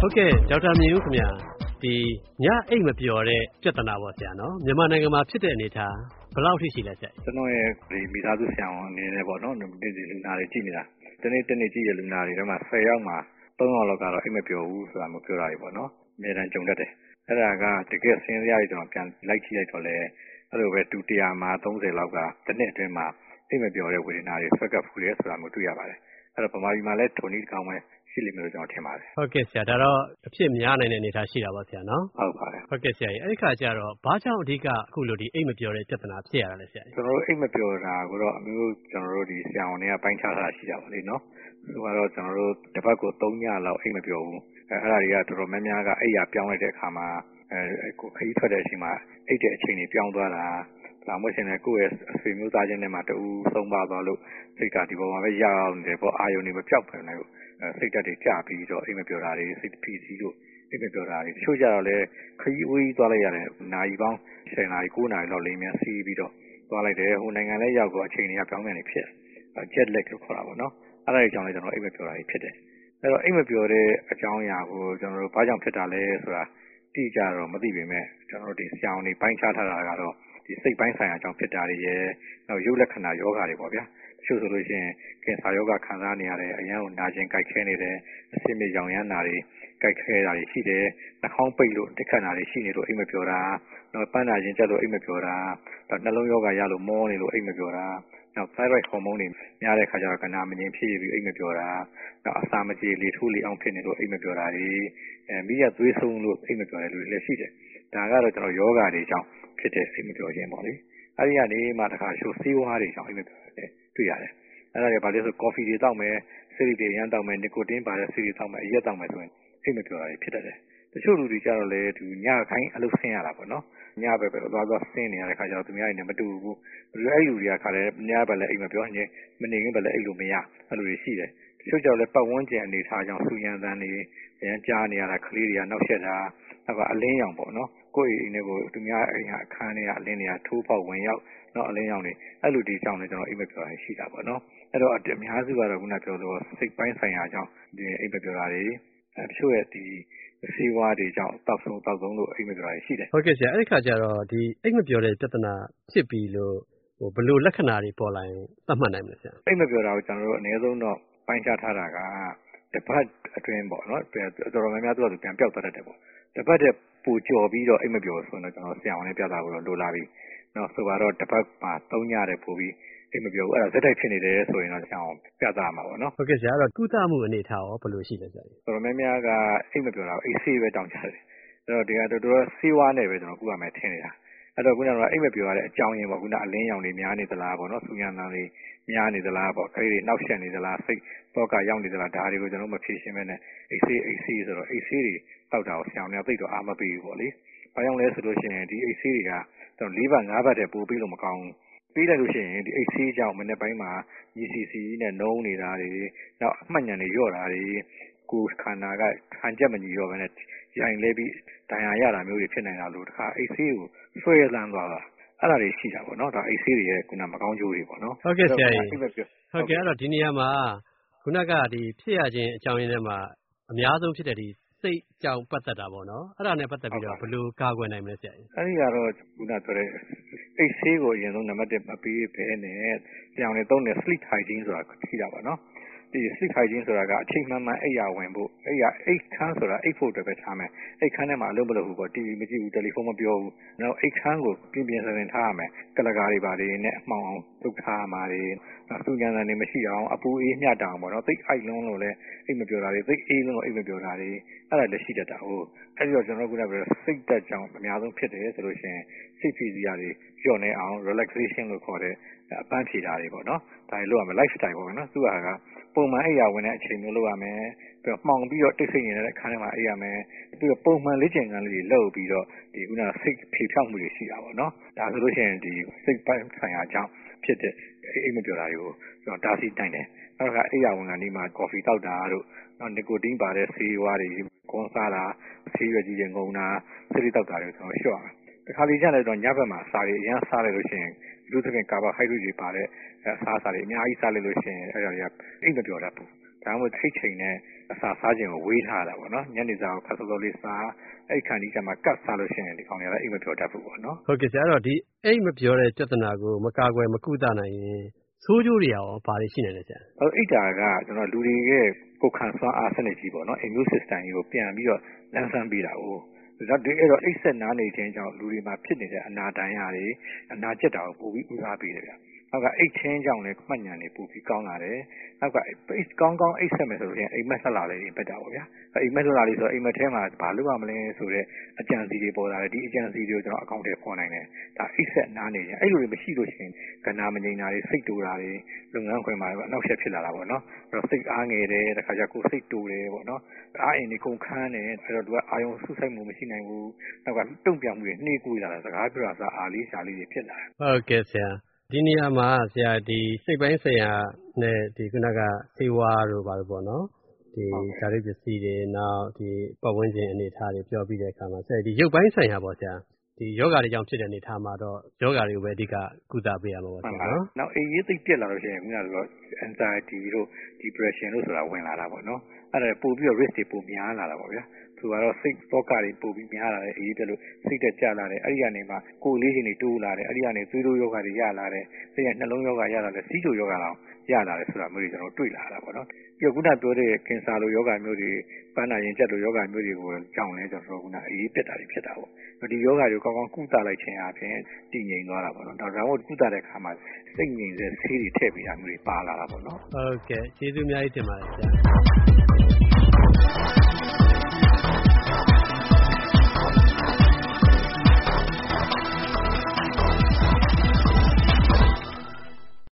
ဟုတ်ကဲ့ဒေါက်တာမြင့်ဦးခင်ဗျာဒီညအိတ်မပျော်တဲ့ပြဿနာပေါ့ဆရာနော်မြန်မာနိုင်ငံမှာဖြစ်တဲ့အနေထားဘယ်လောက်ထိရှိလဲဆရာကျွန်တော်ရဲ့ဒီမိသားစုဆရာဝန်အနေနဲ့ပေါ့နော်ဒီလူနာတွေကြည့်နေတာတနေ့ကြည့်ရလူနာတွေထဲမှာ10ယောက်မှာ3ယောက်လောက်ကတော့အိတ်မပျော်ဘူးဆိုတာမျိုးပြောတာတွေပေါ့နော်အများတန်းကြုံတတ်တယ်အဲ့ဒါကတကယ်ဆင်းရဲရကျွန်တော်ပြန်လိုက်ကြည့်လိုက်တော့လေအဲ့လိုပဲဒုတိယမှာ30လောက်ကတစ်နှစ်အတွင်းမှာအိတ်မပျော်တဲ့ဝေဒနာတွေဆွဲကပ်ဖူးတယ်ဆိုတာမျိုးတွေ့ရပါတယ်အဲ့တော့ဗမာပြည်မှာလည်းထုံနည်းတစ်ကောင်ပဲရှိလိမ့်မယ်လို့ကျွန်တော်ထင်ပါတယ်ဟုတ်ကဲ့ဆရာဒါတော့အဖြစ်များနိုင်တဲ့အနေအထားရှိတာပေါ့ဆရာနော်ဟုတ်ပါတယ်ဟုတ်ကဲ့ဆရာအဲ့ဒီခါကျတော့ဘာကြောင့်အဓိကအခုလိုဒီအိတ်မပျော်တဲ့ပြဿနာဖြစ်ရတာလဲဆရာကျွန်တော်တို့အိတ်မပျော်တာကိုတော့အမျိုးကျွန်တော်တို့ဒီဆရာဝန်တွေကပိုင်းခြားတာရှိကြပါလိမ့်နော်ဆိုတော့ကျွန်တော်တို့တစ်ပတ်ကို3ညလောက်အိတ်မပျော်ဘူးအဲ့ဒါတွေကတော်တော်များများကအိတ်ရပြောင်းလိုက်တဲ့အခါမှာကိုခရီးထွက်တဲ့အချိန်မှာအိတ်တဲ့အချိန်တွေပြောင်းသွားတာဒါမှမဟုတ်ရင်ကိုယ့်ရဲ့အဆွေမျိုးသားချင်းတွေမှာတူဆုံးပါသွားလို့စိတ်ကဒီပေါ်မှာပဲရအောင်နေတယ်ပေါ့အာယုန်တွေမပြောက်ပဲနဲ့စိတ်ဓာတ်တွေကျပြီးတော့အိမ်မပြောတာတွေစိတ်ဖိစီးလို့အိမ်မပြောတာတွေတချို့ကြတော့လေခရီးဝေးသွားလိုက်ရတယ်နာရီပေါင်း10နာရီ9နာရီလောက်လိမ့်မြန်စီးပြီးတော့သွားလိုက်တယ်ဟိုနိုင်ငံလဲရောက်တော့အချိန်တွေကပြောင်းပြန်နေဖြစ်jet lag လို့ခေါ်တာပေါ့နော်အဲ့ဒါတွေကြောင့်လည်းကျွန်တော်အိမ်မပြောတာတွေဖြစ်တယ်အဲ့တော့အိမ်မပြောတဲ့အကြောင်းအရာကိုကျွန်တော်တို့ဘာကြောင့်ဖြစ်တာလဲဆိုတာတိကျတော့မသိပေမဲ့ကျွန်တော်တို့ဒီဆရာဝန်တွေပိုင်းခြားထားတာကတော့ဒီစိတ်ပိုင်းဆိုင်ရာကြောင့်ဖြစ်တာတွေရယ်နောက်ရုပ်လက္ခဏာယောဂါတွေပေါ့ဗျာတချို့ဆိုလို့ရှိရင်ကင်ဆာယောဂခံစားနေရတယ်အရန်ကိုနာကျင်ကြိုက်ခဲနေတယ်အဆစ်မြေရောင်ရမ်းတာတွေကြိုက်ခဲတာတွေရှိတယ်နှာခေါင်းပိတ်လို့တိခတ်တာတွေရှိနေလို့အိမ်မပြောတာနောက်ပန်းနာခြင်းကျလို့အိမ်မပြောတာနှလုံးယောဂရလို့မောနေလို့အိမ်မပြောတာနောက် thyroid hormone တွေများတဲ့ခါကျတော့ကနာမငြိမ်ဖြစ်ပြီးအိမ်မပြောတာနောက်အစာမကြေလေထိုးလေအောင်ဖြစ်နေလို့အိမ်မပြောတာတွေမိရသွေးဆုံးလို့အိမ်မပြောတယ်လို့လည်းရှိတယ်ဒါကတော့ကျွန်တော်ယောဂါတွေကြောင့်ဖြစ်တဲ့အိမ်မပြောခြင်းပေါ့လေအဲ့ဒီကနေမှတခါရှိုးဆေးဝါးတွေကြောင့်အိမ်မပြောတယ်တွေ့ရတယ်အဲ့ဒါတွေဘာလို့ဆိုကော်ဖီတွေတောက်မယ်ဆီရီတွေရမ်းတောက်မယ်နီကိုတင်းပါတဲ့ဆီရီတောက်မယ်အရက်တောက်မယ်ဆိုရင်အိမ်မပြောတာတွေဖြစ်တတ်တယ်တချို့လူတွေကြတော့လေသူညခိုင်းအလုပ်ဆင်းရတာပေါ့နော်ညဘက်ပဲသွားဆင်းနေရတဲ့ခါကျတော့သူများတွေနဲ့မတူဘူးအဲ့လူတွေကခါလဲညဘက်လည်းအိမ်မပြောရင်မနေခင်ဘက်လည်းအိမ်လို့မရအဲ့လိုတွေရှိတယ်တချို့ကြောင့်လည်းပတ်ဝန်းကျင်အနေထားကြောင့်စူရန်သန်းတွေရမ်းကြားနေရတာကလေးတွေကနောက်ဆက်တာအလင်းရောင်ပေါ့နော်ကိုယ့်အိမ်တွေကိုသူများအိမ်ကအခန်းတွေကအလင်းတွေကထိုးပေါက်ဝင်ရောက်တော့အလင်းရောင်တွေအဲ့လိုဒီကြောင့်လည်းကျွန်တော်အိမ်မပြောတာရှိတာပေါ့နော်အဲ့တော့အများစုကတော့ခုနပြောလို့စိတ်ပိုင်းဆိုင်ရာကြောင့်ဒီအိမ်မပြောတာတွေတချို့ရဲ့ဒီစီဝါတွေကြောင့်တောက်ဆုံးလို့အိမ်မပြောတာရှိတယ်ဟုတ်ကဲ့ဆရာအဲ့ဒီခါကျတော့ဒီအိမ်မပြောတဲ့ပြဿနာဖြစ်ပြီးလို့ဘယ်လိုလက္ခဏာတွေပေါ်လာရင်သတ်မှတ်နိုင်မလဲဆရာအိမ်မပြောတာကိုကျွန်တော်တို့အနည်းဆုံးတော့ပိုင်းခြားထားတာကတပတ်အတွင်းပေါ့နော်တော်တော်များများသူကပြန်ပြောက်သွားတတ်တယ်ပေါ့တပတ်တည်းပူကြော်ပြီးတော့အိမ်မပြောဆိုတော့ကျွန်တော်ဆရာဝန်နဲ့ပြတာကိုတော့လိုလာပြီနော်ဆိုတော့တပတ်မှာ3ညတဲ့ပို့ပြီးအိမ်မပြောဘူးအဲ့ဒါဇက်တိုက်ဖြစ်နေတယ်ဆိုရင်တော့ဆရာဝန်ပြတာမှာပေါ့နော်ဟုတ်ကဲ့ဆရာအဲ့တော့ကုသမှုအနေထားရောဘယ်လိုရှိလဲဆရာတော်တော်များများကအိမ်မပြောတာအိတ်ဆေးပဲတောင်းကြတယ်အဲ့တော့ဒီကတော်တော်ဆေးဝါးနဲ့ပဲကျွန်တော်ကုရမယ်ထင်နေတာအဲ့တော့ခုနကတော့အိမ်မပြောရတဲ့အကြောင်းရင်းပေါ့ခုနအလင်းရောင်တွေများနေသလားပေါ့နော်စူရန်တန်တွေများနေသလားပေါ့ခရီးတွေနောက်ဆက်နေသလားစိတ်တော့ကရောက်နေသလားဒါတွေကိုကျွန်တော်မဖြေရှင်းမဲနဲ့အိတ်ဆေးဆိုတော့အိတ်ဆေးတွေတောက်တာကိုဆရာဝန်ကသိတော့အားမပေးဘူးပေါ့လေဘာကြောင့်လဲဆိုလို့ရှိရင်ဒီအိတ်ဆေးတွေကကျွန်တော်4ဘတ်5ဘတ်တည်းပို့ပြီးလို့မကောင်းဘူးပြီးလိုက်လို့ရှိရင်ဒီအိတ်ဆေးကြောင့်မနေ့ပိုင်းမှာ GCC နဲ့နှုံးနေတာတွေနောက်အမှတ်ဉာဏ်တွေလျော့တာတွေကိုခန္ဓာကခံချက်မညီတော့ဘဲနဲ့ရိုင်လဲပြီးဒဏ်ရာရတာမျိုးတွေဖြစ်နေတာလို့တခါအိတ်ဆေးကိုဆွဲလန်းသွားတာအဲ့ဒါတွေရှိတာပေါ့နော်ဒါအိတ်ဆေးတွေရဲ့ခုနမကောင်းကျိုးတွေပေါ့နော်ဟုတ်ကဲ့ဆရာကြီးဟုတ်ကဲ့အဲ့တော့ဒီနေရာမှာခုနကဒီဖြစ်ရခြင်းအကြောင်းရင်းထဲမှာအများဆုံးဖြစ်တဲ့ဒီစိတ်ကြောင့်ပတ်သက်တာပေါ့နော်အဲ့ဒါနဲ့ပတ်သက်ပြီးတော့ဘယ်လိုကာကွယ်နိုင်မလဲဆရာကြီးအဲ့ဒီကတော့ခုနပြောတဲ့အိတ်ဆေးကိုအရင်ဆုံးနံပါတ်1မပေးဘဲနဲ့ကြောင်နေသုံးတဲ့ sleep hygiene ဆိုတာရှိတာပါနော်ဒီ sleep hygiene ဆိုတာကအချိန်မှန်မှန်အိပ်ရဝင်ဖို့အိတ်ခမ်းဆိုတာအိတ်ဖို့အတွက်ပဲထားမယ်အိတ်ခမ်းထဲမှာအလုပ်မလုပ်ဘူးပေါ့ TV မကြည့်ဘူးတယ်လီဖုန်းမပြောဘူးနောက်အိတ်ခမ်းကိုပြင်ဆင်ထားရမယ်ကလကားတွေပါတွေနဲ့အမှောင်အောင်လုပ်ထားရမှာတွေစူညံတန်တွေမရှိအောင်အပူအေးမျှတအောင်ပေါ့နော်သိအိုက်လုံးလို့လည်းအိတ်မပြောတာတွေသိအေးလုံးလို့အိတ်မပြောတာတွေအဲ့ဒါလည်းရှိတတ်တာဟုတ်အဲ့ဒီတော့ကျွန်တော်ကပြောစိတ်တက်ကြောင်အများဆုံးဖြစ်တယ်ဆိုလို့ရှိရင်စိတ်ဖိစီးရတွေလျော့နေအောင် relaxation လို့ခေါ်တဲ့အပန်းဖြေတာတွေပေါ့နော်ဒါတွေလုပ်ရမယ် lifestyle ပေါ့နော်သူကပုံမှန်အိပ်ရဝင်တဲ့အချိန်မျိုးလုပ်ရမယ်ပြီးတော့မှောင်ပြီးတော့တိတ်ဆိတ်နေတဲ့ခန်းထဲမှာအိပ်ရမယ်ပြီးတော့ပုံမှန်လေ့ကျင့်ခန်းလေးတွေလုပ်ပြီးတော့ဒီခုနစိတ်ဖြေဖြောက်မှုတွေရှိတာပေါ့နော်ဒါဆိုလို့ရှိရင်ဒီစိတ်ပိုင်းဆိုင်ရာကြောင့်ဖြစ်တဲ့အိမ်မပြောတာတွေကိုကျွန်တော်တားဆီးနိုင်တယ်နောက်ကအိပ်ရဝင်ကနေမှကော်ဖီတောက်တာတို့နောက်နီကိုတင်းပါတဲ့ဆေးဝါးတွေကွန်စားတာဆေးရွက်ကြီးတွေငုံတာဆေးတွေတောက်တာတွေကျွန်တော်လျှော့ရမယ်တခါလေကျလည်းတော့ညဘက်မှာစားတွေအရင်စားလိုက်လို့ရှိရင်ဒီလိုသဖြင့်ကာဗိုဟိုက်ဒရိတ်တွေပါတဲ့အစားအစာတွေအများကြီးစားလိုက်လို့ရှိရင်အဲ့ဒါတွေကအိမ်မပြောတတ်ဘူးဒါမှမဟုတ်အိတ်ချိန်နဲ့အစာစားခြင်းကိုဝေးထားတာပေါ့နော်ညနေစာကိုခါစောစောလေးစားအဲ့ခါဒီကျမှကတ်စားလို့ရှိရင်ဒီကောင်တွေကအိတ်မပြောတတ်ဘူးပေါ့နော်ဟုတ်ကဲ့ဆရာအဲ့တော့ဒီအိတ်မပြောတဲ့ပြဿနာကိုမကာကွယ်မကုသနိုင်ရင်ဆိုးကျိုးတွေရောဘာတွေရှိနေလဲဆရာအိတ်တာကကျွန်တော်လူတွေရဲ့ကိုယ်ခံစွမ်းအားစနစ်ကြီးပေါ့နော် immune system ကြီးကိုပြန်ပြီးတော့လမ်းဆန်းပေးတာကိုဒါအဲ့တော့အိတ်ဆက်နားနေခြင်းကြောင့်လူတွေမှာဖြစ်နေတဲ့အနာတန်ရတွေအနာကျက်တာကိုပိုပြီးဦးစားပေးတယ်ဗျနောက်ကအိတ်ချင်းကြောင့်လည်းမှတ်ဉာဏ်တွေပိုပြီးကောင်းလာတယ်နောက်ကကောင်းကောင်းအိတ်ဆက်မယ်ဆိုလို့ရှိရင်အိမ်မက်ဆက်လာလေးတွေပဲတာပေါ့ဗျာအိမ်မက်ဆက်လာလေးဆိုအိမ်မက်ထဲမှာဘာလုပ်ရမလဲဆိုတော့အကြံစီတွေပေါ်လာတယ်ဒီအကြံစီတွေကိုကျွန်တော်အကောင့်ထဲပေါ်နိုင်တယ်ဒါအိတ်ဆက်နားနေရင်အဲ့လိုတွေမရှိလို့ရှိရင်ကဏ္ဍမငြိမ်တာတွေစိတ်တူတာတွေလုပ်ငန်းခွင်မှာအနောက်ဆက်ဖြစ်လာတာပေါ့နော်အဲ့တော့စိတ်အားငယ်တယ်တခါကျကိုယ်စိတ်တူတယ်ပေါ့နော်အားအင်တွေကုန်ခန်းတယ်အဲ့တော့သူကအာယုံဆုစိုက်မှုမရှိနိုင်ဘူးနောက်ကတုံ့ပြန်မှုတွေနှေးကွေးလာတာစကားပြောတာအားလေးရှားလေးတွေဖြစ်လာတယ်ဟုတ်ကဲ့ဆရာဒီနေရာမှာဆရာဒီစိတ်ပိုင်းဆိုင်ရာနဲ့ဒီခုနကဆေးဝါးတို့ဘာလို့ပေါ့နော်ဒီဓာတ်ပစ္စည်းတွေနောက်ဒီပတ်ဝန်းကျင်အနေအထားတွေပြောပြီးတဲ့အခါမှာဆရာဒီရုပ်ပိုင်းဆိုင်ရာပေါ့ဆရာဒီယောဂတွေကြောင့်ဖြစ်တဲ့အနေအထားမှာတော့ယောဂတွေကိုပဲအဓိကကုသပေးရမှာပေါ့ဆရာနော်နောက်အေးရေးသိပြက်လာလို့ရှိရင်ခုနကဆို anxiety တို့ depression တို့ဆိုတာဝင်လာတာပေါ့နော်အဲ့ဒါပို့ပြီးတော့ risk တွေပိုများလာတာပေါ့ဗျာသူကတော့စိတ်သောကတွေပို့ပြီးများလာတယ်အေးပြက်လို့စိတ်တက်ကြလာတယ်အဲ့ဒီကနေမှကိုယ်လေးရှင်တွေတိုးလာတယ်အဲ့ဒီကနေသွေးတိုးယောဂတွေရလာတယ်စိတ်ရဲ့နှလုံးယောဂရလာတယ်စီးချိုယောဂလောက်ရလာတယ်ဆိုတာမျိုးတွေကျွန်တော်တွေ့လာတာပေါ့နော်ပြီးတော့ခုနပြောတဲ့ကင်ဆာလိုယောဂမျိုးတွေပန်းနာရင်ကျက်လိုယောဂမျိုးတွေကိုကြောင်းလဲကျွန်တော်ခုနအေးပြက်တာတွေဖြစ်တာပေါ့ဒီယောဂတွေကိုကောင်းကောင်းကုသလိုက်ခြင်းအပြင်တည်ငြိမ်သွားတာပေါ့နော်ဒါကြောင့်ကုသတဲ့အခါမှာစိတ်ငြိမ်တဲ့ဆေးတွေထည့်ပေးတာမျိုးတွေပါလာတာပေါ့နော်ဟုတ်ကဲ့ကျေးဇူးအများကြီးတင်ပါတယ်ဆရာ